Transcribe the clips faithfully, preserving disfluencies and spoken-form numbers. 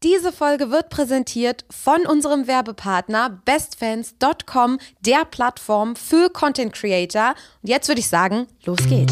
Diese Folge wird präsentiert von unserem Werbepartner bestfans Punkt com, der Plattform für Content Creator. Und jetzt würde ich sagen, los geht's.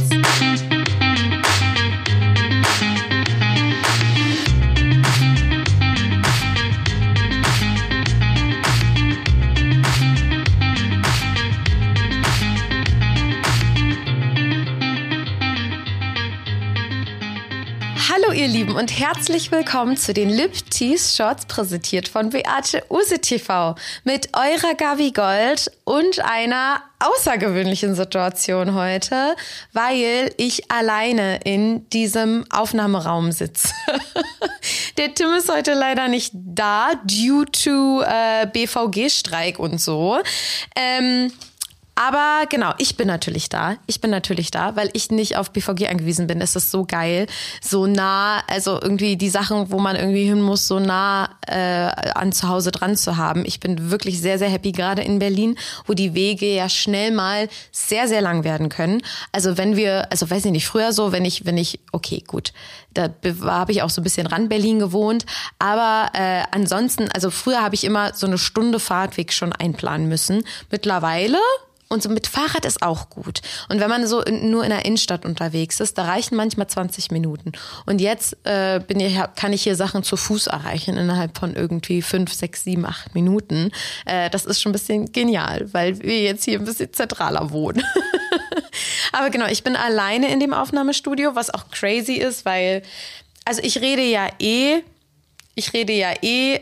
Hallo ihr Lieben und herzlich willkommen zu den Lip Tease Shorts, präsentiert von Beate Uhse T V mit eurer Gabi Gold und einer außergewöhnlichen Situation heute, weil ich alleine in diesem Aufnahmeraum sitze. Der Tim ist heute leider nicht da, due to äh, B V G-Streik und so. Ähm... Aber genau, ich bin natürlich da. Ich bin natürlich da, weil ich nicht auf B V G angewiesen bin. Es ist so geil, so nah, also irgendwie die Sachen, wo man irgendwie hin muss, so nah äh, an zu Hause dran zu haben. Ich bin wirklich sehr, sehr happy, gerade in Berlin, wo die Wege ja schnell mal sehr, sehr lang werden können. Also wenn wir, also weiß ich nicht, früher so, wenn ich, wenn ich, okay, gut, da habe ich auch so ein bisschen ran Berlin gewohnt. Aber äh, ansonsten, also früher habe ich immer so eine Stunde Fahrtweg schon einplanen müssen. Mittlerweile... Und so mit Fahrrad ist auch gut. Und wenn man so in, nur in der Innenstadt unterwegs ist, da reichen manchmal zwanzig Minuten. Und jetzt äh, bin ich, kann ich hier Sachen zu Fuß erreichen innerhalb von irgendwie fünf, sechs, sieben, acht Minuten. Äh, das ist schon ein bisschen genial, weil wir jetzt hier ein bisschen zentraler wohnen. Aber genau, ich bin alleine in dem Aufnahmestudio, was auch crazy ist, weil, also ich rede ja eh, ich rede ja eh,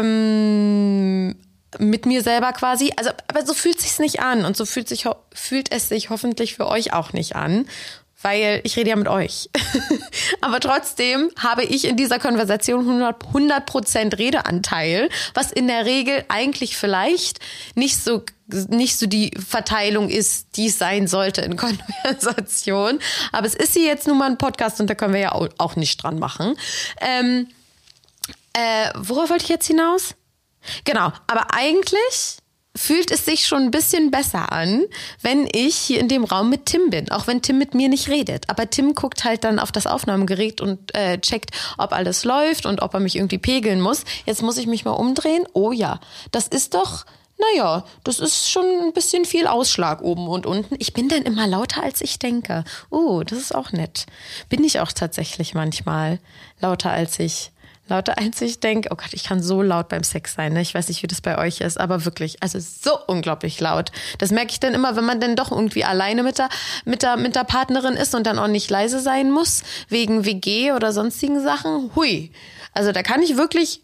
ähm, mit mir selber quasi, also aber so fühlt sich's nicht an und so fühlt sich fühlt es sich hoffentlich für euch auch nicht an, weil ich rede ja mit euch. Aber trotzdem habe ich in dieser Konversation hundert Prozent Redeanteil, was in der Regel eigentlich vielleicht nicht so nicht so die Verteilung ist, die es sein sollte in Konversation. Aber es ist hier jetzt nun mal ein Podcast und da können wir ja auch nicht dran machen. Ähm, äh, worauf wollte ich jetzt hinaus? Genau, aber eigentlich fühlt es sich schon ein bisschen besser an, wenn ich hier in dem Raum mit Tim bin, auch wenn Tim mit mir nicht redet. Aber Tim guckt halt dann auf das Aufnahmegerät und äh, checkt, ob alles läuft und ob er mich irgendwie pegeln muss. Jetzt muss ich mich mal umdrehen. Oh ja, das ist doch, naja, das ist schon ein bisschen viel Ausschlag oben und unten. Ich bin dann immer lauter, als ich denke. Oh, das ist auch nett. Bin ich auch tatsächlich manchmal lauter, als ich Lauter als ich denke, oh Gott, ich kann so laut beim Sex sein, ne? Ich weiß nicht, wie das bei euch ist, aber wirklich, also so unglaublich laut. Das merke ich dann immer, wenn man dann doch irgendwie alleine mit der, mit der, mit der Partnerin ist und dann auch nicht leise sein muss, wegen W G oder sonstigen Sachen. Hui. Also da kann ich wirklich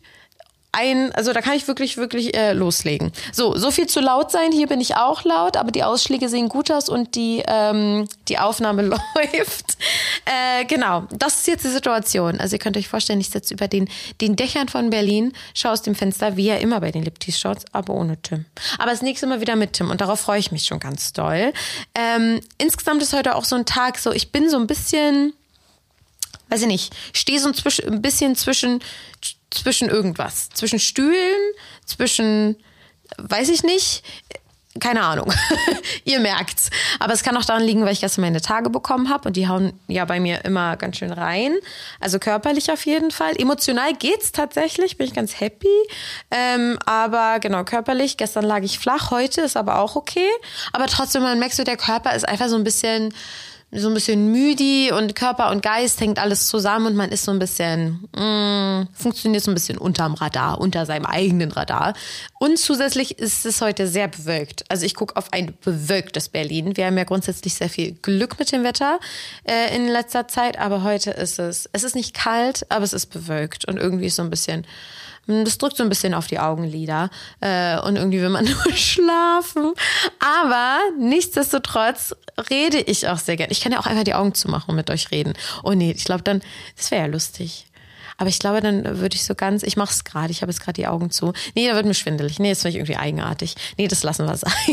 ein, also da kann ich wirklich, wirklich äh, loslegen. So, so viel zu laut sein. Hier bin ich auch laut, aber die Ausschläge sehen gut aus und die, ähm, die Aufnahme läuft. Äh, genau, das ist jetzt die Situation. Also ihr könnt euch vorstellen, ich sitze über den, den Dächern von Berlin, schaue aus dem Fenster, wie ja immer bei den Lip Tease Shorts, aber ohne Tim. Aber das nächste Mal wieder mit Tim und darauf freue ich mich schon ganz doll. Ähm, insgesamt ist heute auch so ein Tag, so ich bin so ein bisschen, weiß ich nicht, stehe so ein, zwischen, ein bisschen zwischen zwischen irgendwas. Zwischen Stühlen, zwischen, weiß ich nicht, keine Ahnung. Ihr merkt's. Aber es kann auch daran liegen, weil ich gestern meine Tage bekommen habe und die hauen ja bei mir immer ganz schön rein. Also körperlich auf jeden Fall. Emotional geht's tatsächlich, bin ich ganz happy. Ähm, aber genau, körperlich, gestern lag ich flach, heute ist aber auch okay. Aber trotzdem, man merkt so, der Körper ist einfach so ein bisschen... so ein bisschen müde und Körper und Geist hängt alles zusammen und man ist so ein bisschen, mh, funktioniert so ein bisschen unterm Radar, unter seinem eigenen Radar. Und zusätzlich ist es heute sehr bewölkt. Also ich gucke auf ein bewölktes Berlin. Wir haben ja grundsätzlich sehr viel Glück mit dem Wetter äh, in letzter Zeit, aber heute ist es, es ist nicht kalt, aber es ist bewölkt und irgendwie ist so ein bisschen... Das drückt so ein bisschen auf die Augenlider äh, und irgendwie will man nur schlafen. Aber nichtsdestotrotz rede ich auch sehr gerne. Ich kann ja auch einfach die Augen zumachen und mit euch reden. Oh nee, ich glaube dann, das wäre ja lustig. Aber ich glaube, dann würde ich so ganz, ich mache es gerade, ich habe jetzt gerade die Augen zu. Nee, da wird mir schwindelig. Nee, das finde ich irgendwie eigenartig. Nee, das lassen wir sein.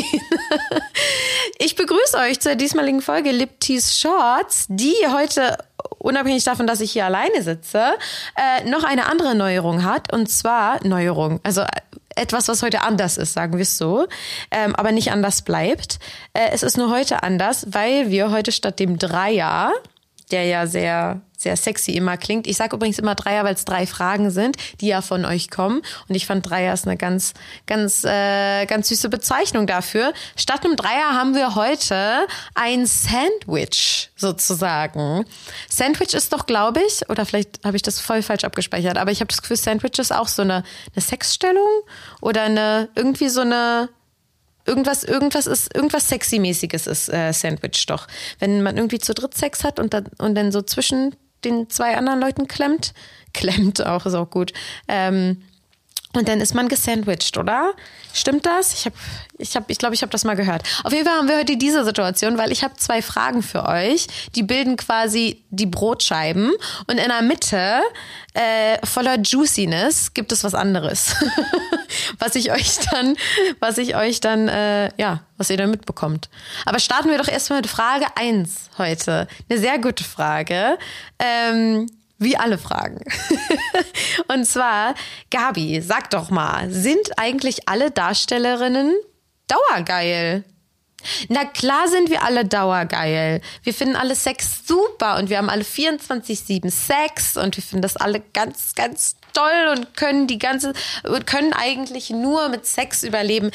Ich begrüße euch zur diesmaligen Folge Lip Tease Shorts, die heute, unabhängig davon, dass ich hier alleine sitze, äh, noch eine andere Neuerung hat. Und zwar Neuerung, also etwas, was heute anders ist, sagen wir es so, ähm, aber nicht anders bleibt. Äh, es ist nur heute anders, weil wir heute statt dem Dreier der ja sehr, sehr sexy immer klingt. Ich sage übrigens immer Dreier, weil es drei Fragen sind, die ja von euch kommen. Und ich fand Dreier ist eine ganz, ganz, äh, ganz süße Bezeichnung dafür. Statt einem Dreier haben wir heute ein Sandwich sozusagen. Sandwich ist doch, glaube ich, oder vielleicht habe ich das voll falsch abgespeichert, aber ich habe das Gefühl, Sandwich ist auch so eine, eine Sexstellung oder eine, irgendwie so eine, Irgendwas, irgendwas ist, irgendwas Sexy-mäßiges ist äh, Sandwich doch. Wenn man irgendwie zu dritt Sex hat und dann, und dann so zwischen den zwei anderen Leuten klemmt, klemmt auch, ist auch gut. Ähm, und dann ist man gesandwiched, oder? Stimmt das? Ich habe, ich habe, ich glaube, ich habe das mal gehört. Auf jeden Fall haben wir heute diese Situation, weil ich habe zwei Fragen für euch. Die bilden quasi die Brotscheiben und in der Mitte äh, voller Juiciness gibt es was anderes, was ich euch dann, was ich euch dann, äh, ja, was ihr dann mitbekommt. Aber starten wir doch erstmal mit Frage eins heute. Eine sehr gute Frage. Ähm, Wie alle Fragen. Und zwar, Gabi, sag doch mal, sind eigentlich alle Darstellerinnen dauergeil? Na klar sind wir alle dauergeil. Wir finden alle Sex super und wir haben alle vierundzwanzig sieben Sex und wir finden das alle ganz, ganz toll und können die ganze, können eigentlich nur mit Sex überleben.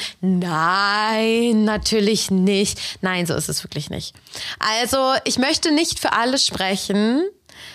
Nein, natürlich nicht. Nein, so ist es wirklich nicht. Also, ich möchte nicht für alle sprechen,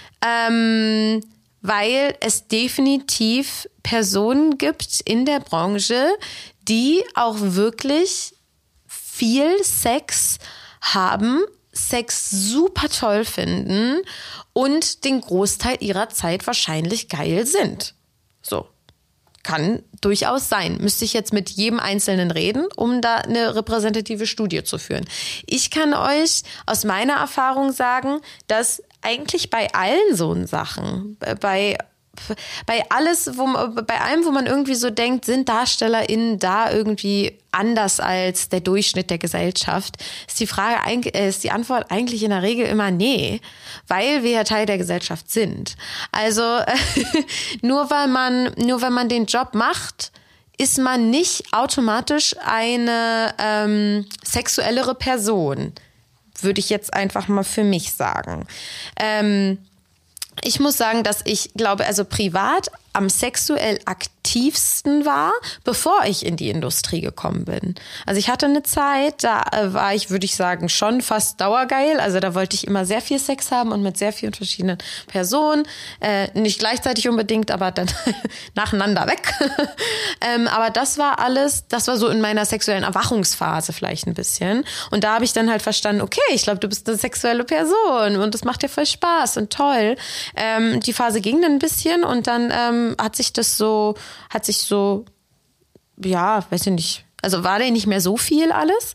Ähm, weil es definitiv Personen gibt in der Branche, die auch wirklich viel Sex haben, Sex super toll finden und den Großteil ihrer Zeit wahrscheinlich geil sind. So. Kann durchaus sein. Müsste ich jetzt mit jedem Einzelnen reden, um da eine repräsentative Studie zu führen. Ich kann euch aus meiner Erfahrung sagen, dass eigentlich bei allen so Sachen, bei bei alles, wo bei allem, wo man irgendwie so denkt, sind DarstellerInnen da irgendwie anders als der Durchschnitt der Gesellschaft, ist die Frage, ist die Antwort eigentlich in der Regel immer nee, weil wir ja Teil der Gesellschaft sind. Also nur weil man, nur wenn man den Job macht, ist man nicht automatisch eine ähm, sexuellere Person, würde ich jetzt einfach mal für mich sagen. Ähm, Ich muss sagen, dass ich glaube, also privat am sexuell aktivsten war, bevor ich in die Industrie gekommen bin. Also ich hatte eine Zeit, da war ich, würde ich sagen, schon fast dauergeil. Also da wollte ich immer sehr viel Sex haben und mit sehr vielen verschiedenen Personen. Äh, nicht gleichzeitig unbedingt, aber dann nacheinander weg. ähm, aber das war alles, das war so in meiner sexuellen Erwachungsphase vielleicht ein bisschen. Und da habe ich dann halt verstanden, okay, ich glaube, du bist eine sexuelle Person und das macht dir voll Spaß und toll. Ähm, die Phase ging dann ein bisschen und dann ähm, hat sich das so, hat sich so, ja, weiß ich nicht, also war da nicht mehr so viel alles.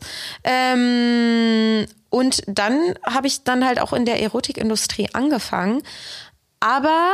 Ähm, und dann habe ich dann halt auch in der Erotikindustrie angefangen. Aber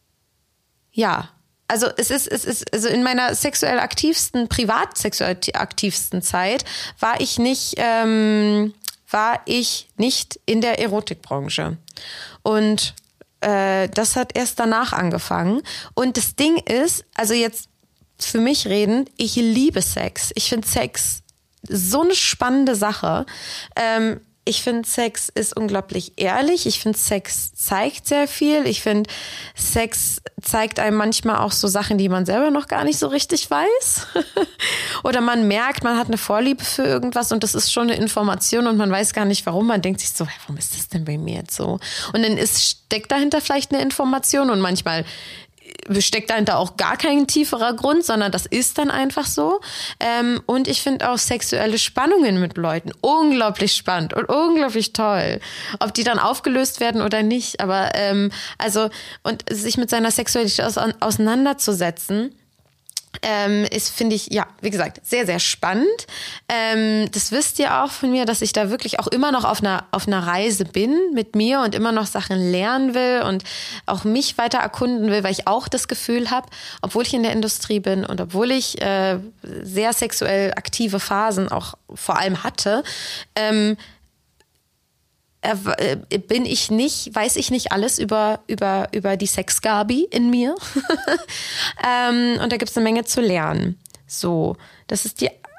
ja, also es ist, es ist, also in meiner sexuell aktivsten, privat sexuell aktivsten Zeit war ich nicht, ähm, war ich nicht in der Erotikbranche. Und das hat erst danach angefangen. Und das Ding ist, also jetzt für mich reden, ich liebe Sex. Ich finde Sex so eine spannende Sache. Ähm, ich finde, Sex ist unglaublich ehrlich. Ich finde, Sex zeigt sehr viel. Ich finde, Sex zeigt einem manchmal auch so Sachen, die man selber noch gar nicht so richtig weiß. Oder man merkt, man hat eine Vorliebe für irgendwas und das ist schon eine Information und man weiß gar nicht, warum. Man denkt sich so, warum ist das denn bei mir jetzt so? Und dann ist, steckt dahinter vielleicht eine Information und manchmal steckt dahinter auch gar kein tieferer Grund, sondern das ist dann einfach so. Ähm, und ich finde auch sexuelle Spannungen mit Leuten unglaublich spannend und unglaublich toll. Ob die dann aufgelöst werden oder nicht. Aber ähm, also, und sich mit seiner Sexualität auseinanderzusetzen, Ähm, ist, finde ich, ja, wie gesagt, sehr, sehr spannend. Ähm, das wisst ihr auch von mir, dass ich da wirklich auch immer noch auf einer, auf einer Reise bin mit mir und immer noch Sachen lernen will und auch mich weiter erkunden will, weil ich auch das Gefühl habe, obwohl ich in der Industrie bin und obwohl ich äh, sehr sexuell aktive Phasen auch vor allem hatte, ähm, bin ich nicht, weiß ich nicht alles über, über, über die Sex-Gabi in mir. ähm, und da gibt es eine Menge zu lernen. So, das ist die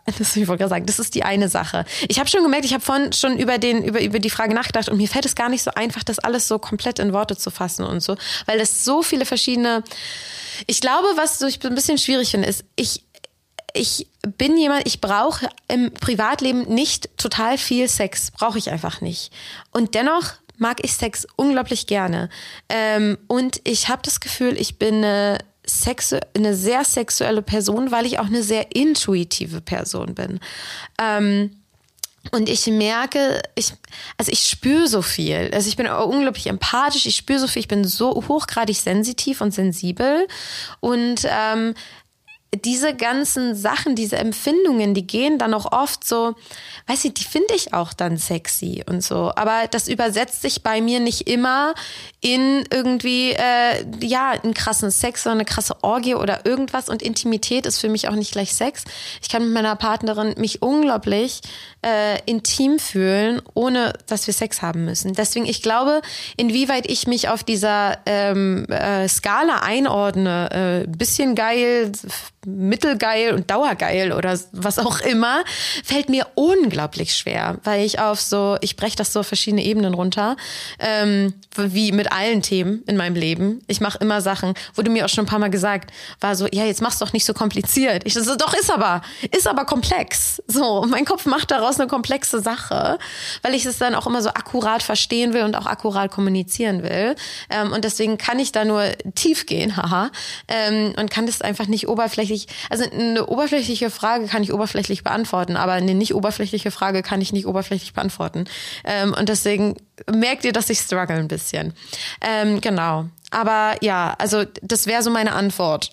das ich wollte gerade sagen, das ist die eine Sache. Ich habe schon gemerkt, ich habe vorhin schon über, den, über, über die Frage nachgedacht und mir fällt es gar nicht so einfach, das alles so komplett in Worte zu fassen und so, weil das so viele verschiedene, ich glaube, was ich ein bisschen schwierig finde, ist, ich Ich bin jemand, ich brauche im Privatleben nicht total viel Sex. Brauche ich einfach nicht. Und dennoch mag ich Sex unglaublich gerne. Ähm, und ich habe das Gefühl, ich bin eine, Sexu- eine sehr sexuelle Person, weil ich auch eine sehr intuitive Person bin. Ähm, Und ich merke, ich, also ich spüre so viel. Also ich bin unglaublich empathisch, ich spüre so viel, ich bin so hochgradig sensitiv und sensibel. Und ähm, diese ganzen Sachen, diese Empfindungen, die gehen dann auch oft so, weiß ich, die finde ich auch dann sexy und so. Aber das übersetzt sich bei mir nicht immer in irgendwie, äh, ja, einen krassen Sex oder eine krasse Orgie oder irgendwas. Und Intimität ist für mich auch nicht gleich Sex. Ich kann mit meiner Partnerin mich unglaublich äh, intim fühlen, ohne dass wir Sex haben müssen. Deswegen, ich glaube, inwieweit ich mich auf dieser ähm, äh, Skala einordne, äh, bisschen geil, mittelgeil und dauergeil oder was auch immer, fällt mir unglaublich schwer, weil ich auf so, ich breche das so auf verschiedene Ebenen runter, ähm, wie mit allen Themen in meinem Leben. Ich mache immer Sachen, wurde mir auch schon ein paar Mal gesagt, war so, ja, jetzt mach's doch nicht so kompliziert. Ich so, doch, ist aber, ist aber komplex. So, mein Kopf macht daraus eine komplexe Sache, weil ich es dann auch immer so akkurat verstehen will und auch akkurat kommunizieren will. Ähm, und deswegen kann ich da nur tief gehen, haha, ähm, und kann das einfach nicht oberflächlich. Also eine oberflächliche Frage kann ich oberflächlich beantworten, aber eine nicht oberflächliche Frage kann ich nicht oberflächlich beantworten. Ähm, und deswegen merkt ihr, dass ich struggle ein bisschen. Ähm, genau. Aber ja, also das wäre so meine Antwort.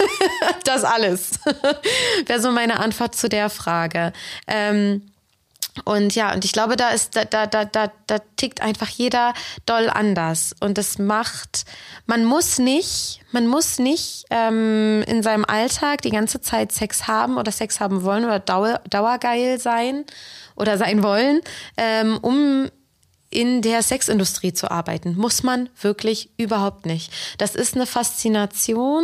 Das alles. Wäre so meine Antwort zu der Frage. Ähm, Und ja, und ich glaube, da ist, da, da, da, da, da tickt einfach jeder doll anders. Und das macht, man muss nicht, man muss nicht ähm, in seinem Alltag die ganze Zeit Sex haben oder Sex haben wollen oder Dauer, dauergeil sein oder sein wollen, ähm, um in der Sexindustrie zu arbeiten. Muss man wirklich überhaupt nicht. Das ist eine Faszination.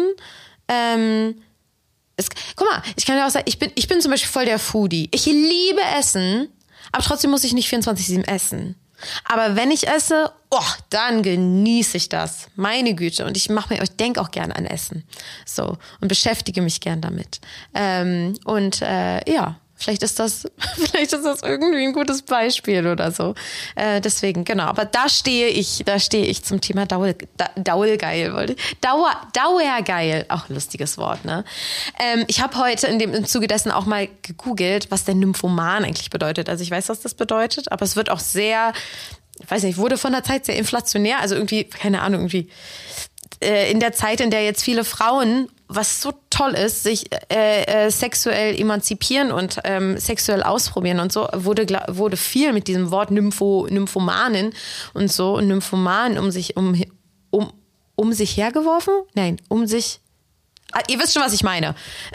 Ähm, es, guck mal, ich kann ja auch sagen, ich bin, ich bin zum Beispiel voll der Foodie. Ich liebe Essen. Aber trotzdem muss ich nicht vierundzwanzig sieben essen. Aber wenn ich esse, oh, dann genieße ich das. Meine Güte. Und ich mache mir, ich denke auch gern an Essen. So. Und beschäftige mich gern damit. Ähm, und äh, ja, vielleicht ist das, vielleicht ist das irgendwie ein gutes Beispiel oder so. Äh, deswegen, genau. Aber da stehe ich, da stehe ich zum Thema Daul, da, Daulgeil, wollte ich. Dauer, Dauergeil. Auch ein lustiges Wort, ne? Ähm, ich habe heute in dem, im Zuge dessen auch mal gegoogelt, was der Nymphoman eigentlich bedeutet. Also ich weiß, was das bedeutet, aber es wird auch sehr, ich weiß nicht, wurde von der Zeit sehr inflationär. Also irgendwie, keine Ahnung, irgendwie äh, in der Zeit, in der jetzt viele Frauen, was so toll ist, sich äh, äh, sexuell emanzipieren und ähm, sexuell ausprobieren und so, wurde wurde viel mit diesem Wort Nympho, Nymphomanin und so und Nymphoman um sich um um um sich hergeworfen? Nein, um sich. Ah, ihr wisst schon, was ich meine.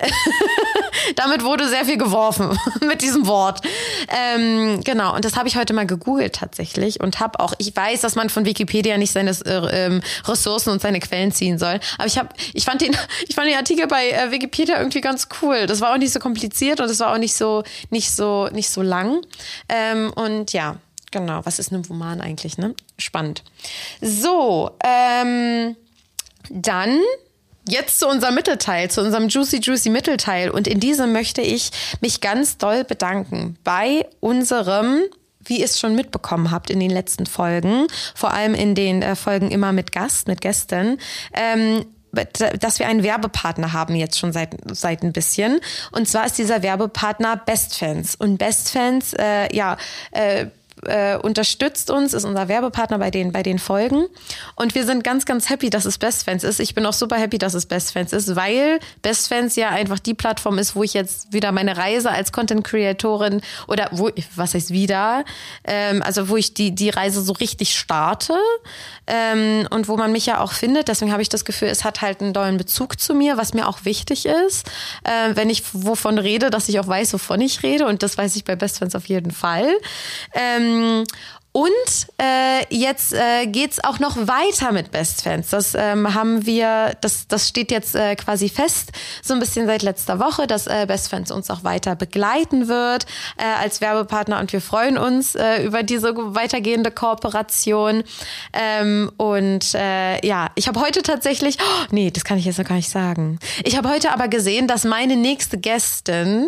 Damit wurde sehr viel geworfen mit diesem Wort. Ähm, genau, und das habe ich heute mal gegoogelt tatsächlich und habe auch, ich weiß, dass man von Wikipedia nicht seine äh, Ressourcen und seine Quellen ziehen soll, aber ich habe, ich fand den, ich fand den Artikel bei äh, Wikipedia irgendwie ganz cool. Das war auch nicht so kompliziert und es war auch nicht so, nicht so, nicht so lang. Ähm, und ja, genau, was ist Nymphoman eigentlich, ne? Spannend. So, ähm, dann jetzt zu unserem Mittelteil, zu unserem Juicy Juicy Mittelteil. Und in diesem möchte ich mich ganz doll bedanken bei unserem, wie ihr es schon mitbekommen habt in den letzten Folgen, vor allem in den äh, Folgen immer mit Gast, mit Gästen, ähm, dass wir einen Werbepartner haben jetzt schon seit seit ein bisschen. Und zwar ist dieser Werbepartner Bestfans. Und Bestfans, äh, ja, äh, Äh, unterstützt uns, ist unser Werbepartner bei den, bei den Folgen. Und wir sind ganz, ganz happy, dass es Bestfans ist. Ich bin auch super happy, dass es Bestfans ist, weil Bestfans ja einfach die Plattform ist, wo ich jetzt wieder meine Reise als Content-Creatorin oder wo, was heißt wieder, ähm, also wo ich die, die Reise so richtig starte ähm, und wo man mich ja auch findet. Deswegen habe ich das Gefühl, es hat halt einen dollen Bezug zu mir, was mir auch wichtig ist, äh, wenn ich wovon rede, dass ich auch weiß, wovon ich rede. Und das weiß ich bei Bestfans auf jeden Fall. Ähm, Und äh, jetzt äh, geht's auch noch weiter mit Best Fans. Das ähm, haben wir, das, das steht jetzt äh, quasi fest, so ein bisschen seit letzter Woche, dass äh, Best Fans uns auch weiter begleiten wird äh, als Werbepartner und wir freuen uns äh, über diese weitergehende Kooperation. Ähm, und äh, ja, ich habe heute tatsächlich, oh, nee, das kann ich jetzt noch gar nicht sagen. Ich habe heute aber gesehen, dass meine nächste Gästin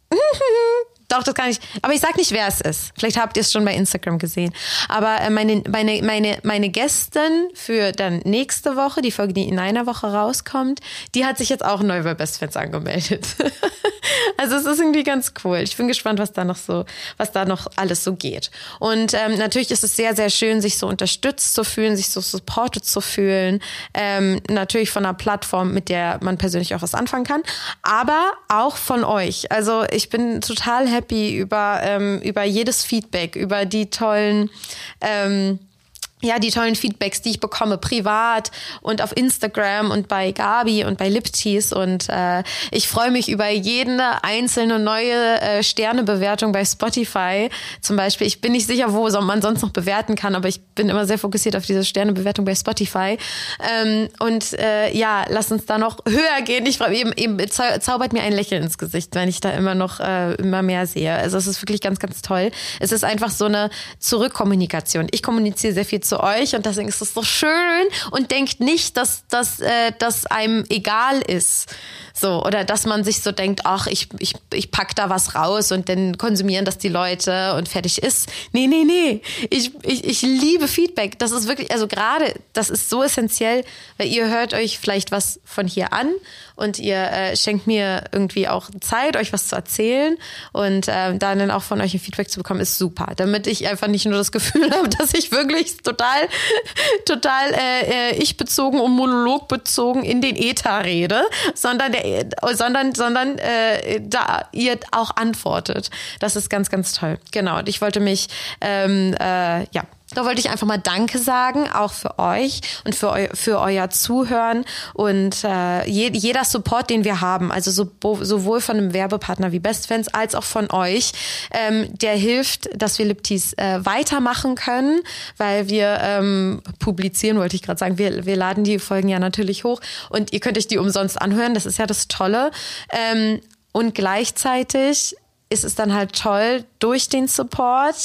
Doch, das kann ich. Aber ich sag nicht, wer es ist. Vielleicht habt ihr es schon bei Instagram gesehen. Aber äh, meine, meine, meine, meine Gästin für dann nächste Woche, die Folge, die in einer Woche rauskommt, die hat sich jetzt auch neu bei Best Fans angemeldet. Also es ist irgendwie ganz cool. Ich bin gespannt, was da noch so, was da noch alles so geht. Und ähm, natürlich ist es sehr, sehr schön, sich so unterstützt zu fühlen, sich so supported zu fühlen. Ähm, natürlich von einer Plattform, mit der man persönlich auch was anfangen kann. Aber auch von euch. Also ich bin total happy über, ähm, über jedes Feedback, über die tollen, ähm, ja, die tollen Feedbacks, die ich bekomme, privat und auf Instagram und bei Gabi und bei Liptease. Und äh, ich freue mich über jede einzelne neue äh, Sternebewertung bei Spotify. Zum Beispiel, ich bin nicht sicher, wo man sonst noch bewerten kann, aber ich bin immer sehr fokussiert auf diese Sternebewertung bei Spotify. Ähm, und äh, ja, lass uns da noch höher gehen. Ich freue mich, eben, eben zau- zaubert mir ein Lächeln ins Gesicht, wenn ich da immer noch äh, immer mehr sehe. Also es ist wirklich ganz, ganz toll. Es ist einfach so eine Zurückkommunikation. Ich kommuniziere sehr viel zu euch und deswegen ist es so schön und denkt nicht, dass das äh, dass einem egal ist. So, oder dass man sich so denkt, ach, ich, ich, ich pack da was raus und dann konsumieren das die Leute und fertig ist. Nee, nee, nee. Ich, ich, ich liebe Feedback. Das ist wirklich, also gerade, das ist so essentiell, weil ihr hört euch vielleicht was von hier an und ihr äh, schenkt mir irgendwie auch Zeit, euch was zu erzählen und äh, dann auch von euch ein Feedback zu bekommen, ist super. Damit ich einfach nicht nur das Gefühl habe, dass ich wirklich total, total äh, ich-bezogen und monologbezogen in den Äther rede, sondern der sondern sondern äh, da ihr auch antwortet. Das ist ganz, ganz toll. Genau. Und ich wollte mich, ähm, äh, ja, da wollte ich einfach mal Danke sagen, auch für euch und für, eu, für euer Zuhören und äh, je, jeder Support, den wir haben, also so, sowohl von einem Werbepartner wie Best Fans als auch von euch, ähm, der hilft, dass wir Liptease äh, weitermachen können, weil wir ähm, publizieren, wollte ich gerade sagen, wir, wir laden die Folgen ja natürlich hoch und ihr könnt euch die umsonst anhören, das ist ja das Tolle. Ähm, und gleichzeitig ist es dann halt toll, durch den Support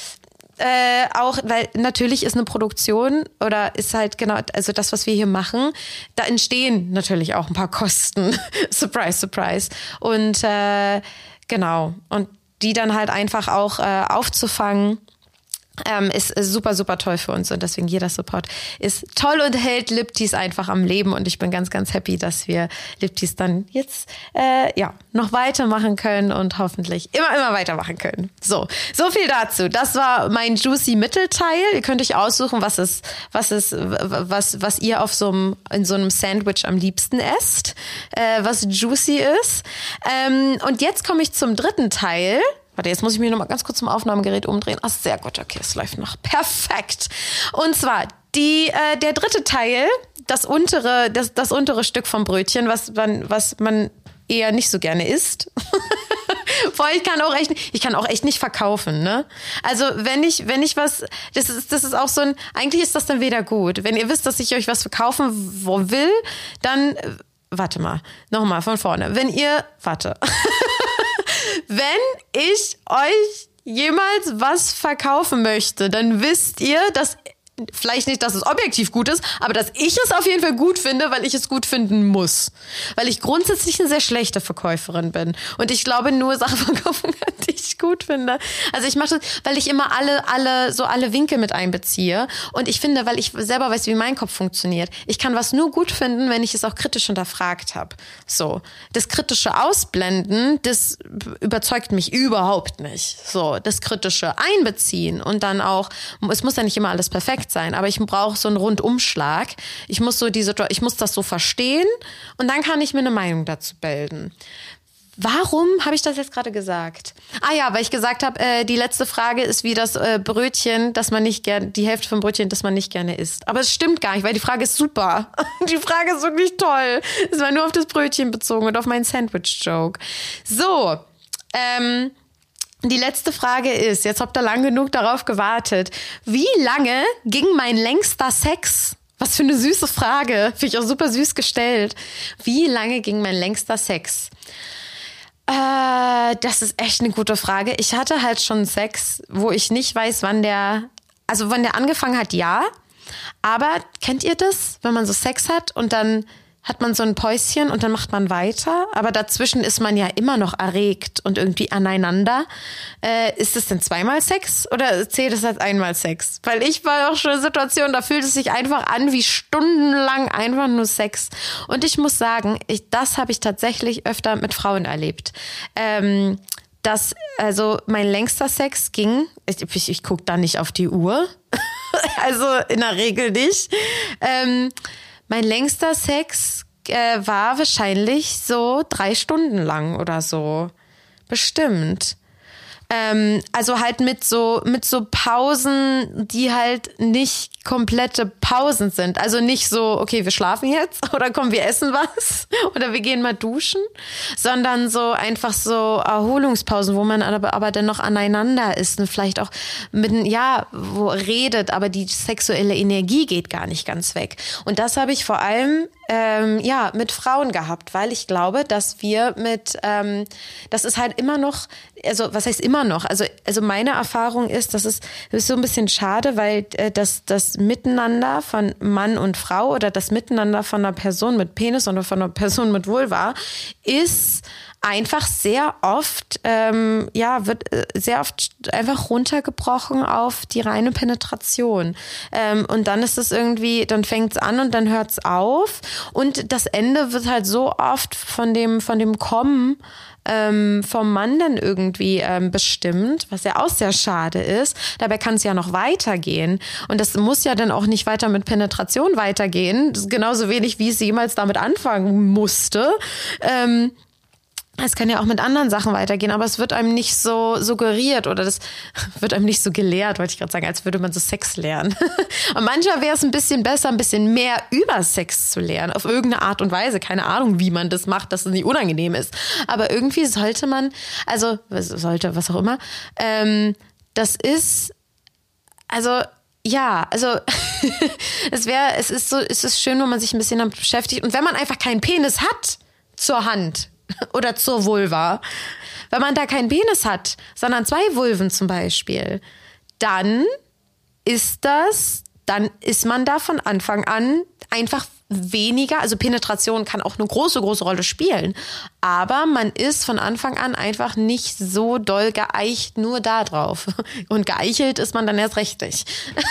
Äh, auch, weil natürlich ist eine Produktion oder ist halt genau, also das, was wir hier machen, da entstehen natürlich auch ein paar Kosten. Surprise, surprise. Und äh, genau, und die dann halt einfach auch äh, aufzufangen, Ähm, ist, ist super, super toll für uns und deswegen jeder Support ist toll und hält Liptease einfach am Leben und ich bin ganz, ganz happy, dass wir Liptease dann jetzt äh, ja noch weitermachen können und hoffentlich immer, immer weitermachen können. So, so viel dazu. Das war mein juicy Mittelteil. Ihr könnt euch aussuchen, was ist, was ist, was, was ihr auf so einem, in so einem Sandwich am liebsten esst, äh, was juicy ist. Ähm, und jetzt komme ich zum dritten Teil. Warte, jetzt muss ich mich noch mal ganz kurz zum Aufnahmegerät umdrehen. Ach, sehr gut, okay, es läuft noch perfekt. Und zwar die, äh, der dritte Teil, das untere, das, das untere Stück vom Brötchen, was man, was man eher nicht so gerne isst. Vor allem, ich kann auch echt, ich kann auch echt nicht verkaufen, ne? Also wenn ich, wenn ich was, das ist, das ist auch so ein, eigentlich ist das dann wieder gut. Wenn ihr wisst, dass ich euch was verkaufen wo will, dann, warte mal, nochmal von vorne. Wenn ihr, warte. Wenn ich euch jemals was verkaufen möchte, dann wisst ihr, dass vielleicht nicht, dass es objektiv gut ist, aber dass ich es auf jeden Fall gut finde, weil ich es gut finden muss. Weil ich grundsätzlich eine sehr schlechte Verkäuferin bin. Und ich glaube, nur Sachen verkaufen kann, die ich gut finde. Also ich mache das, weil ich immer alle, alle, so alle Winkel mit einbeziehe. Und ich finde, weil ich selber weiß, wie mein Kopf funktioniert. Ich kann was nur gut finden, wenn ich es auch kritisch hinterfragt habe. So. Das kritische Ausblenden, das überzeugt mich überhaupt nicht. So. Das kritische Einbeziehen und dann auch, es muss ja nicht immer alles perfekt sein, aber ich brauche so einen Rundumschlag. Ich muss so diese, ich muss das so verstehen und dann kann ich mir eine Meinung dazu bilden. Warum habe ich das jetzt gerade gesagt? Ah ja, weil ich gesagt habe, äh, die letzte Frage ist wie das äh, Brötchen, das man nicht gerne, die Hälfte vom Brötchen, das man nicht gerne isst. Aber es stimmt gar nicht, weil die Frage ist super. Die Frage ist wirklich toll. Es war nur auf das Brötchen bezogen und auf meinen Sandwich-Joke. So, ähm, Die letzte Frage ist, jetzt habt ihr lang genug darauf gewartet, wie lange ging mein längster Sex? Was für eine süße Frage, finde ich auch super süß gestellt. Wie lange ging mein längster Sex? Äh, das ist echt eine gute Frage. Ich hatte halt schon Sex, wo ich nicht weiß, wann der, also wann der angefangen hat, ja. Aber kennt ihr das, wenn man so Sex hat und dann hat man so ein Päuschen und dann macht man weiter, aber dazwischen ist man ja immer noch erregt und irgendwie aneinander. Äh, ist das denn zweimal Sex oder zählt es als einmal Sex? Weil ich war auch schon in einer Situation, da fühlt es sich einfach an wie stundenlang einfach nur Sex. Und ich muss sagen, ich, das habe ich tatsächlich öfter mit Frauen erlebt. Ähm, das, also mein längster Sex ging, ich, ich, ich gucke da nicht auf die Uhr, also in der Regel nicht. Ähm, Mein längster Sex äh, war wahrscheinlich so drei Stunden lang oder so. Bestimmt. Ähm, also halt mit so, mit so Pausen, die halt nicht komplette Pausen sind. Also nicht so, okay, wir schlafen jetzt oder komm, wir essen was oder wir gehen mal duschen, sondern so einfach so Erholungspausen, wo man aber, aber dann noch aneinander ist und vielleicht auch mit, ja, wo redet, aber die sexuelle Energie geht gar nicht ganz weg. Und das habe ich vor allem ähm, ja, mit Frauen gehabt, weil ich glaube, dass wir mit, ähm, das ist halt immer noch, also was heißt immer noch? Also, also meine Erfahrung ist, dass es das ist so ein bisschen schade, weil äh, das, das Miteinander von Mann und Frau oder das Miteinander von einer Person mit Penis oder von einer Person mit Vulva ist einfach sehr oft, ähm, ja, wird äh, sehr oft einfach runtergebrochen auf die reine Penetration. Ähm, und dann ist es irgendwie, dann fängt's an und dann hört's auf. Und das Ende wird halt so oft von dem, von dem Kommen ähm, vom Mann dann irgendwie ähm, bestimmt, was ja auch sehr schade ist. Dabei kann es ja noch weitergehen. Und das muss ja dann auch nicht weiter mit Penetration weitergehen. Das ist genauso wenig, wie es jemals damit anfangen musste. Ähm, Es kann ja auch mit anderen Sachen weitergehen, aber es wird einem nicht so suggeriert oder das wird einem nicht so gelehrt, wollte ich gerade sagen, als würde man so Sex lernen. Und manchmal wäre es ein bisschen besser, ein bisschen mehr über Sex zu lernen, auf irgendeine Art und Weise. Keine Ahnung, wie man das macht, dass es nicht unangenehm ist. Aber irgendwie sollte man, also sollte, was auch immer, ähm, das ist, also ja, also es wäre, es ist so, es ist schön, wenn man sich ein bisschen damit beschäftigt und wenn man einfach keinen Penis hat zur Hand, oder zur Vulva. Wenn man da keinen Penis hat, sondern zwei Vulven zum Beispiel, dann ist das, dann ist man da von Anfang an einfach weniger, also Penetration kann auch eine große, große Rolle spielen, aber man ist von Anfang an einfach nicht so doll geeicht nur da drauf. Und geeichelt ist man dann erst recht nicht.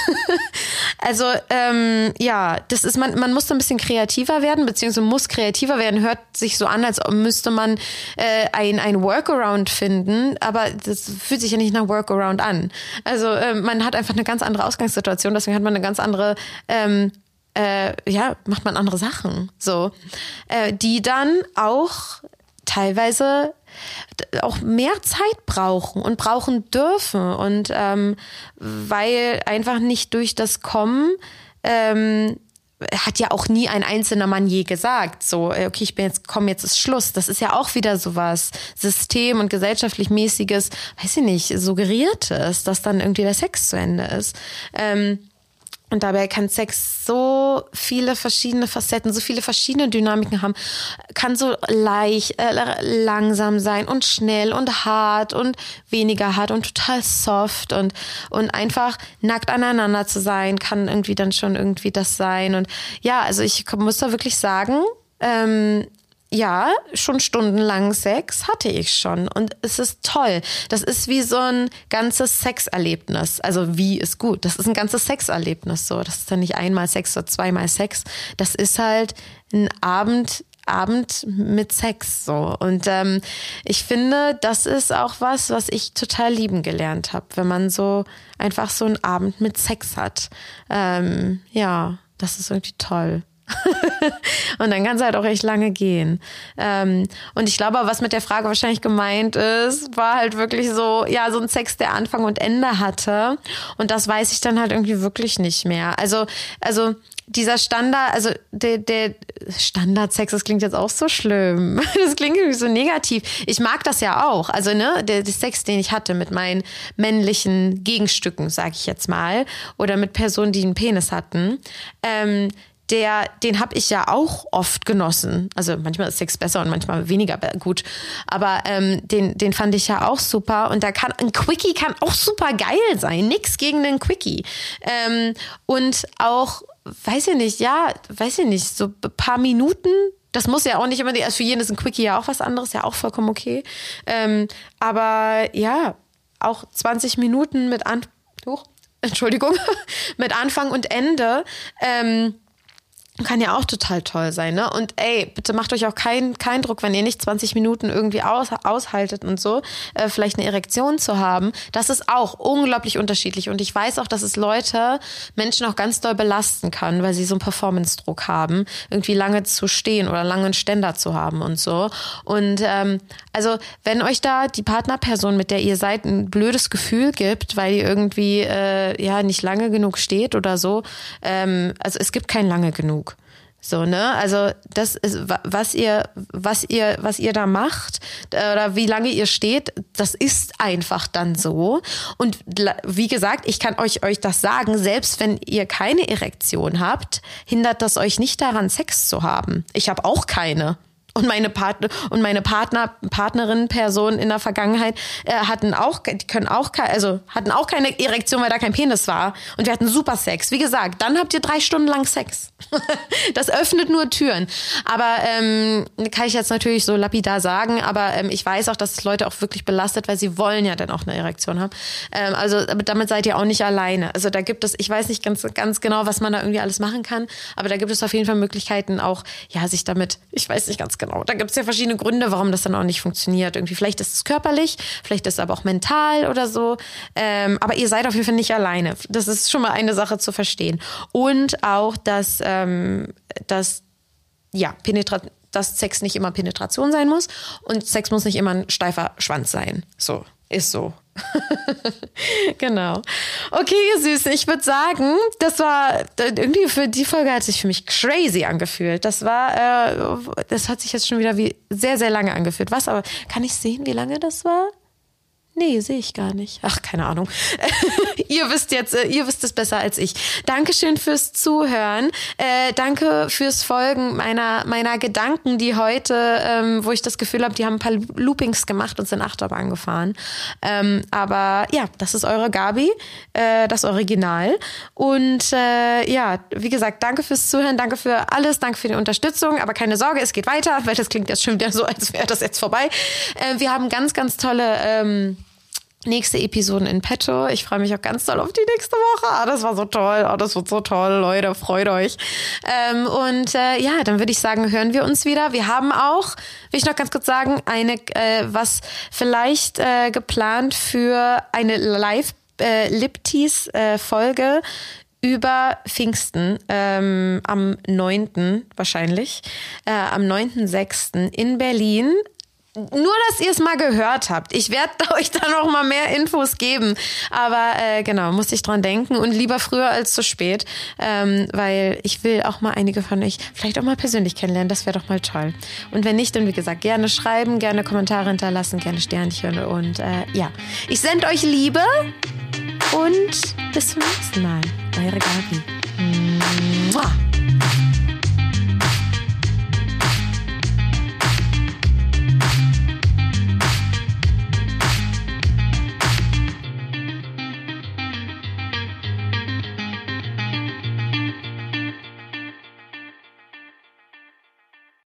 Also ähm, ja, das ist man, man muss so ein bisschen kreativer werden, beziehungsweise muss kreativer werden, hört sich so an, als müsste man äh, ein, ein Workaround finden, aber das fühlt sich ja nicht nach Workaround an. Also äh, man hat einfach eine ganz andere Ausgangssituation, deswegen hat man eine ganz andere ähm, Äh, ja, macht man andere Sachen, so, äh, die dann auch teilweise auch mehr Zeit brauchen und brauchen dürfen und ähm, weil einfach nicht durch das Kommen ähm, hat ja auch nie ein einzelner Mann je gesagt, so, okay, ich bin jetzt, komm, jetzt ist Schluss. Das ist ja auch wieder sowas System- und gesellschaftlich mäßiges, weiß ich nicht, suggeriertes, dass dann irgendwie der Sex zu Ende ist. Ähm, Und dabei kann Sex so viele verschiedene Facetten, so viele verschiedene Dynamiken haben. Kann so leicht, äh, langsam sein und schnell und hart und weniger hart und total soft und, und einfach nackt aneinander zu sein, kann irgendwie dann schon irgendwie das sein. Und ja, also ich muss da wirklich sagen, ähm, ja, schon stundenlang Sex hatte ich schon und es ist toll. Das ist wie so ein ganzes Sexerlebnis. Also wie ist gut, das ist ein ganzes Sexerlebnis so. Das ist dann nicht einmal Sex oder zweimal Sex. Das ist halt ein Abend, Abend mit Sex so. Und ähm, ich finde, das ist auch was, was ich total lieben gelernt habe, wenn man so einfach so einen Abend mit Sex hat. Ähm, ja, das ist irgendwie toll. Und dann kann es halt auch echt lange gehen. Ähm, und ich glaube, was mit der Frage wahrscheinlich gemeint ist, war halt wirklich so, ja, so ein Sex, der Anfang und Ende hatte. Und das weiß ich dann halt irgendwie wirklich nicht mehr. Also, also dieser Standard, also der, der Standardsex, das klingt jetzt auch so schlimm. Das klingt irgendwie so negativ. Ich mag das ja auch. Also, ne, der, der Sex, den ich hatte mit meinen männlichen Gegenstücken, sag ich jetzt mal, oder mit Personen, die einen Penis hatten, ähm, Der, den habe ich ja auch oft genossen. Also manchmal ist Sex besser und manchmal weniger gut. Aber ähm, den, den fand ich ja auch super. Und da kann ein Quickie kann auch super geil sein. Nix gegen den Quickie. Ähm, und auch, weiß ich nicht, ja, weiß ich nicht, so ein paar Minuten. Das muss ja auch nicht immer, also für jeden ist ein Quickie ja auch was anderes, ja auch vollkommen okay. Ähm, aber ja, auch zwanzig Minuten mit An... Oh, Entschuldigung, mit Anfang und Ende. Ähm, Kann ja auch total toll sein, ne? Und ey, bitte macht euch auch keinen keinen Druck, wenn ihr nicht zwanzig Minuten irgendwie aus, aushaltet und so, äh, vielleicht eine Erektion zu haben. Das ist auch unglaublich unterschiedlich. Und ich weiß auch, dass es Leute, Menschen auch ganz doll belasten kann, weil sie so einen Performance-Druck haben, irgendwie lange zu stehen oder lange einen Ständer zu haben und so. Und ähm, also, wenn euch da die Partnerperson, mit der ihr seid, ein blödes Gefühl gibt, weil ihr irgendwie äh, ja nicht lange genug steht oder so, ähm, also es gibt kein lange genug. So, ne? Also das ist, was ihr, was ihr, was ihr da macht oder wie lange ihr steht, das ist einfach dann so. Und wie gesagt, ich kann euch, euch das sagen, selbst wenn ihr keine Erektion habt, hindert das euch nicht daran, Sex zu haben. Ich habe auch keine. Und meine Partner und meine Partner, Partnerin, Personen in der Vergangenheit äh, hatten auch, die können auch, also hatten auch keine Erektion, weil da kein Penis war. Und wir hatten super Sex. Wie gesagt, dann habt ihr drei Stunden lang Sex. Das öffnet nur Türen. Aber ähm, kann ich jetzt natürlich so lapidar sagen, aber ähm, ich weiß auch, dass es Leute auch wirklich belastet, weil sie wollen ja dann auch eine Erektion haben. Ähm, also damit seid ihr auch nicht alleine. Also da gibt es, ich weiß nicht ganz, ganz genau, was man da irgendwie alles machen kann, aber da gibt es auf jeden Fall Möglichkeiten auch, ja, sich damit, ich weiß nicht ganz genau, da gibt es ja verschiedene Gründe, warum das dann auch nicht funktioniert. Irgendwie vielleicht ist es körperlich, vielleicht ist es aber auch mental oder so. Ähm, aber ihr seid auf jeden Fall nicht alleine. Das ist schon mal eine Sache zu verstehen. Und auch, dass, ähm, dass ja, Penetra- dass Sex nicht immer Penetration sein muss und Sex muss nicht immer ein steifer Schwanz sein. So, ist so. Genau. Okay, ihr Süßen, ich würde sagen, das war irgendwie für die Folge hat sich für mich crazy angefühlt. Das war, äh, das hat sich jetzt schon wieder wie sehr, sehr lange angefühlt. Was, aber kann ich sehen, wie lange das war? Nee, sehe ich gar nicht. Ach, keine Ahnung. Ihr wisst jetzt, ihr wisst es besser als ich. Dankeschön fürs Zuhören. Äh, danke fürs Folgen meiner meiner Gedanken, die heute, ähm, wo ich das Gefühl habe, die haben ein paar Loopings gemacht und sind Achterbahn gefahren. Ähm, aber ja, das ist eure Gabi, äh, das Original. Und äh, ja, wie gesagt, danke fürs Zuhören, danke für alles, danke für die Unterstützung. Aber keine Sorge, es geht weiter, weil das klingt jetzt schon wieder so, als wäre das jetzt vorbei. Äh, wir haben ganz, ganz tolle ähm, nächste Episoden in petto. Ich freue mich auch ganz doll auf die nächste Woche. Ah, das war so toll. Oh, das wird so toll, Leute. Freut euch. Ähm, und äh, ja, dann würde ich sagen, hören wir uns wieder. Wir haben auch, will ich noch ganz kurz sagen, eine äh, was vielleicht äh, geplant für eine Live äh, Liptease-Folge über Pfingsten, ähm, am neunten wahrscheinlich, äh, am neunten sechsten in Berlin. Nur, dass ihr es mal gehört habt. Ich werde euch da noch mal mehr Infos geben. Aber äh, genau, muss ich dran denken. Und lieber früher als zu spät. Ähm, weil ich will auch mal einige von euch vielleicht auch mal persönlich kennenlernen. Das wäre doch mal toll. Und wenn nicht, dann wie gesagt, gerne schreiben, gerne Kommentare hinterlassen, gerne Sternchen. Und äh, ja, ich sende euch Liebe. Und bis zum nächsten Mal. Eure Gabi. Mua.